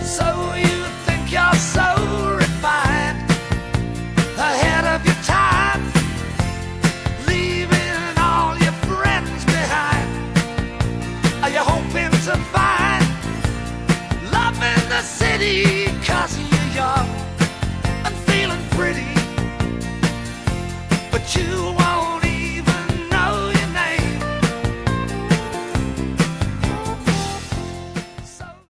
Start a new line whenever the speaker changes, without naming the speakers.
So you think you're so refined, ahead of your time, leaving all your friends behind. Are you hoping to find love in the city 'cause you're young and feeling pretty, but you